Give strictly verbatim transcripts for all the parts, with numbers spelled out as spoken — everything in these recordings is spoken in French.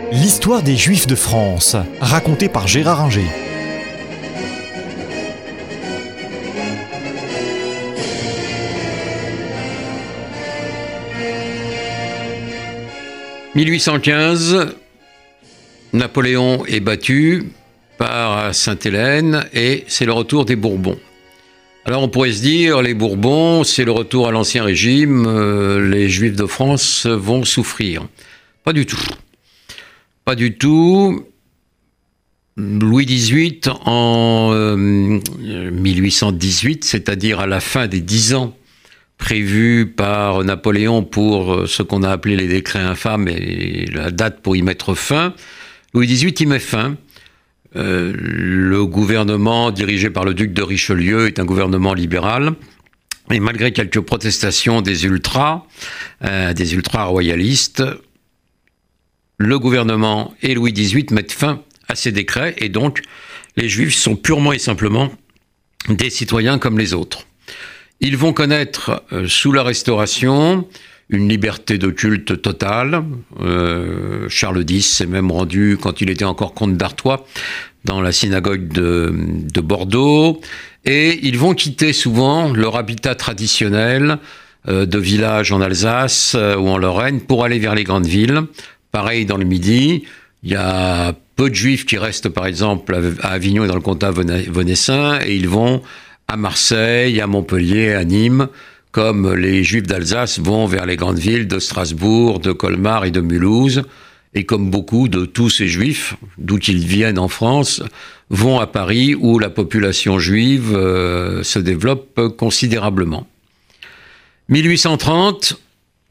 L'histoire des Juifs de France, racontée par Gérard Inger. mille huit cent quinze, Napoléon est battu par Sainte-Hélène et c'est le retour des Bourbons. Alors on pourrait se dire, les Bourbons, c'est le retour à l'Ancien Régime, euh, les Juifs de France vont souffrir. Pas du tout. Pas du tout. Louis dix-huit, en euh, mille huit cent dix-huit, c'est-à-dire à la fin des dix ans prévus par Napoléon pour ce qu'on a appelé les décrets infâmes et la date pour y mettre fin, Louis dix-huit y met fin. Euh, le gouvernement dirigé par le duc de Richelieu est un gouvernement libéral et malgré quelques protestations des ultras, euh, des ultra-royalistes, le gouvernement et Louis dix-huit mettent fin à ces décrets et donc les Juifs sont purement et simplement des citoyens comme les autres. Ils vont connaître, euh, sous la Restauration, une liberté de culte totale. Euh, Charles X s'est même rendu, quand il était encore comte d'Artois, dans la synagogue de, de Bordeaux. Et ils vont quitter souvent leur habitat traditionnel euh, de village en Alsace euh, ou en Lorraine pour aller vers les grandes villes. Pareil dans le Midi, il y a peu de Juifs qui restent par exemple à Avignon et dans le comtat venessin et ils vont à Marseille, à Montpellier, à Nîmes, comme les Juifs d'Alsace vont vers les grandes villes de Strasbourg, de Colmar et de Mulhouse, et comme beaucoup de tous ces Juifs, d'où qu'ils viennent en France, vont à Paris où la population juive euh, se développe considérablement. mille huit cent trente,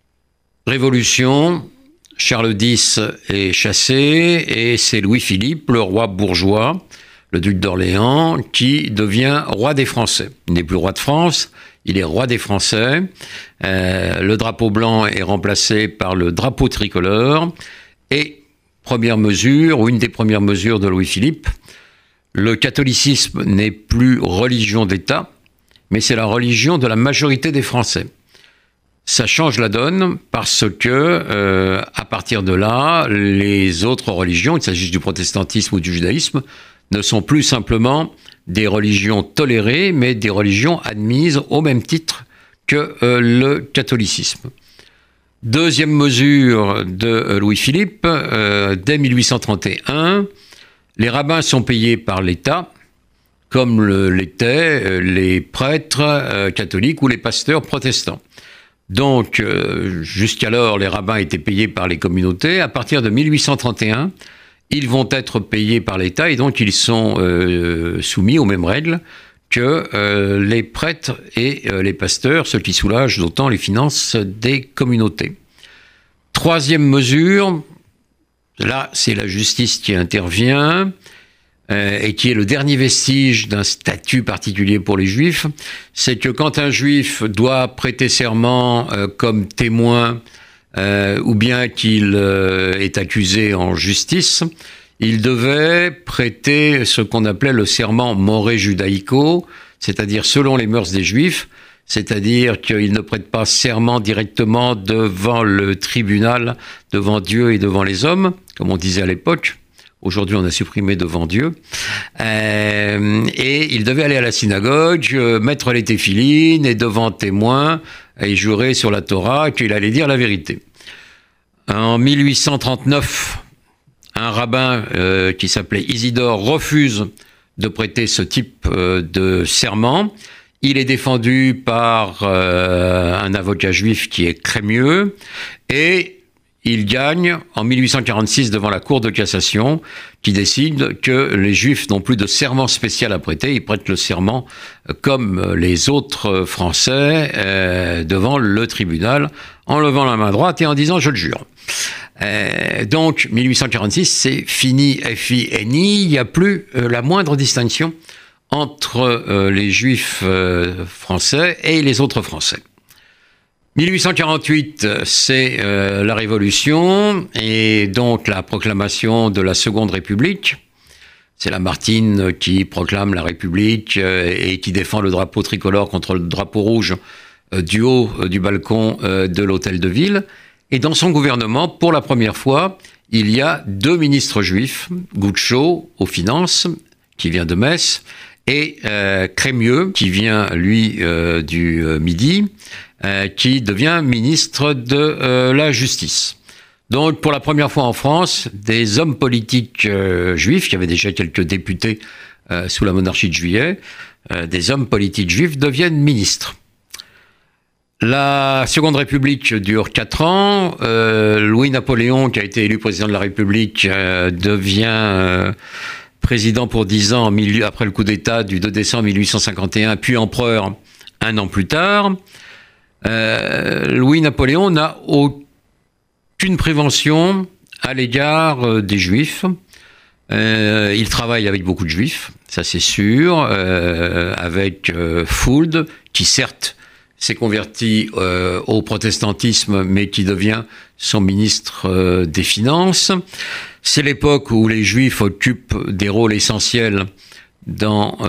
Révolution, Charles X est chassé et c'est Louis-Philippe, le roi bourgeois, le duc d'Orléans, qui devient roi des Français. Il n'est plus roi de France, il est roi des Français. Euh, le drapeau blanc est remplacé par le drapeau tricolore. Et première mesure, ou une des premières mesures de Louis-Philippe, le catholicisme n'est plus religion d'État, mais c'est la religion de la majorité des Français. Ça change la donne parce que, euh, à partir de là, les autres religions, qu'il s'agisse du protestantisme ou du judaïsme, ne sont plus simplement des religions tolérées, mais des religions admises au même titre que euh, le catholicisme. Deuxième mesure de Louis-Philippe, euh, dès mille huit cent trente et un, les rabbins sont payés par l'État, comme le, l'étaient euh, les prêtres euh, catholiques ou les pasteurs protestants. Donc, euh, jusqu'alors, les rabbins étaient payés par les communautés. À partir de mille huit cent trente et un, ils vont être payés par l'État et donc ils sont euh, soumis aux mêmes règles que euh, les prêtres et euh, les pasteurs, ce qui soulage d'autant les finances des communautés. Troisième mesure, là c'est la justice qui intervient euh, et qui est le dernier vestige d'un statut particulier pour les Juifs, c'est que quand un Juif doit prêter serment euh, comme témoin Euh, ou bien qu'il euh, est accusé en justice, il devait prêter ce qu'on appelait le serment moré judaïco, c'est-à-dire selon les mœurs des Juifs, c'est-à-dire qu'il ne prête pas serment directement devant le tribunal, devant Dieu et devant les hommes, comme on disait à l'époque. Aujourd'hui, on a supprimé devant Dieu. Euh, et il devait aller à la synagogue, euh, mettre les téphilines et devant témoins, et jurer sur la Torah qu'il allait dire la vérité. En mille huit cent trente-neuf, un rabbin euh, qui s'appelait Isidore refuse de prêter ce type euh, de serment. Il est défendu par euh, un avocat juif qui est Crémieux et il gagne en mille huit cent quarante-six devant la Cour de cassation qui décide que les Juifs n'ont plus de serment spécial à prêter. Ils prêtent le serment comme les autres Français euh, devant le tribunal en levant la main droite et en disant « je le jure ». Euh, donc, mille huit cent quarante-six, c'est fini, F I N I, il n'y a plus euh, la moindre distinction entre euh, les Juifs euh, français et les autres Français. mille huit cent quarante-huit, c'est euh, la Révolution et donc la proclamation de la Seconde République. C'est Lamartine qui proclame la République euh, et qui défend le drapeau tricolore contre le drapeau rouge euh, du haut euh, du balcon euh, de l'Hôtel de Ville. Et dans son gouvernement, pour la première fois, il y a deux ministres juifs, Goucho aux finances, qui vient de Metz, et euh, Crémieux, qui vient, lui, euh, du euh, Midi, euh, qui devient ministre de euh, la Justice. Donc, pour la première fois en France, des hommes politiques euh, juifs, il y avait déjà quelques députés euh, sous la monarchie de Juillet, euh, des hommes politiques juifs deviennent ministres. La Seconde République dure quatre ans. Euh, Louis-Napoléon, qui a été élu président de la République, euh, devient euh, président pour dix ans après le coup d'État du deux décembre mille huit cent cinquante et un, puis empereur un an plus tard. Euh, Louis-Napoléon n'a aucune prévention à l'égard des Juifs. Euh, il travaille avec beaucoup de Juifs, ça c'est sûr, euh, avec euh, Fould, qui certes s'est converti euh, au protestantisme, mais qui devient son ministre euh, des Finances. C'est l'époque où les Juifs occupent des rôles essentiels dans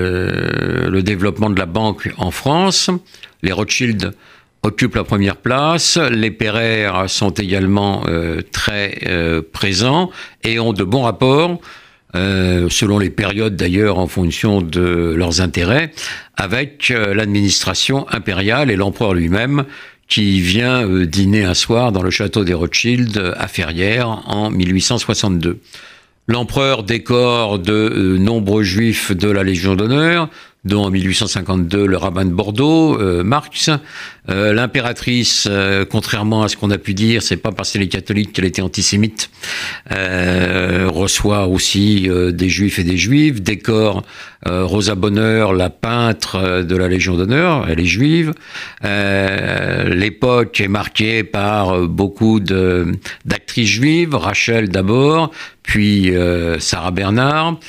euh, le développement de la banque en France. Les Rothschild occupent la première place, les Pereire sont également euh, très euh, présents et ont de bons rapports, euh, selon les périodes d'ailleurs en fonction de leurs intérêts, avec euh, l'administration impériale et l'empereur lui-même, qui vient euh, dîner un soir dans le château des Rothschild à Ferrières en mille huit cent soixante-deux. L'empereur décore de euh, nombreux juifs de la Légion d'honneur, dont en mille huit cent cinquante-deux le rabbin de Bordeaux, euh, Marx. Euh, l'impératrice, euh, contrairement à ce qu'on a pu dire, c'est pas parce qu'elle est catholique qu'elle était antisémite, euh, reçoit aussi euh, des juifs et des juives, décore euh, Rosa Bonheur, la peintre de la Légion d'honneur, elle est juive. Euh, l'époque est marquée par beaucoup de, d'actrices juives, Rachel d'abord, puis euh, Sarah Bernard.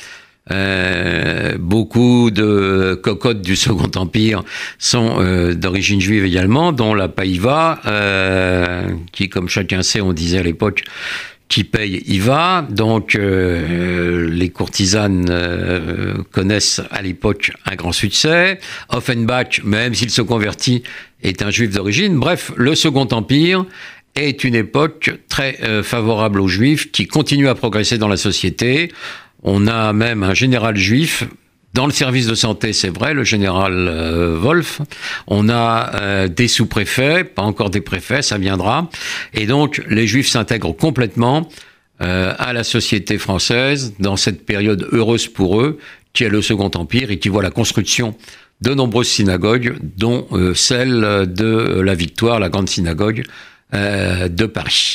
Euh, beaucoup de cocottes du Second Empire sont euh, d'origine juive également, dont la Païva, euh, qui, comme chacun sait, on disait à l'époque, qui paye y va. Donc, euh, les courtisanes euh, connaissent à l'époque un grand succès. Offenbach, même s'il se convertit, est un juif d'origine. Bref, le Second Empire est une époque très euh, favorable aux juifs qui continuent à progresser dans la société. On a même un général juif dans le service de santé, c'est vrai, le général euh, Wolf. On a euh, des sous-préfets, pas encore des préfets, ça viendra. Et donc, les juifs s'intègrent complètement euh, à la société française dans cette période heureuse pour eux, qui est le Second Empire et qui voit la construction de nombreuses synagogues, dont euh, celle de la Victoire, la grande synagogue euh, de Paris.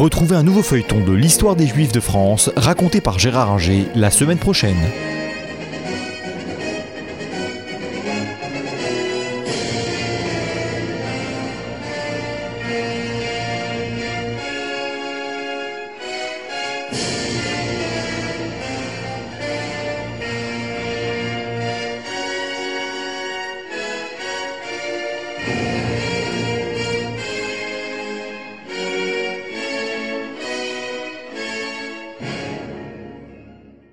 Retrouvez un nouveau feuilleton de l'histoire des Juifs de France raconté par Gérard Inger la semaine prochaine. Thank you.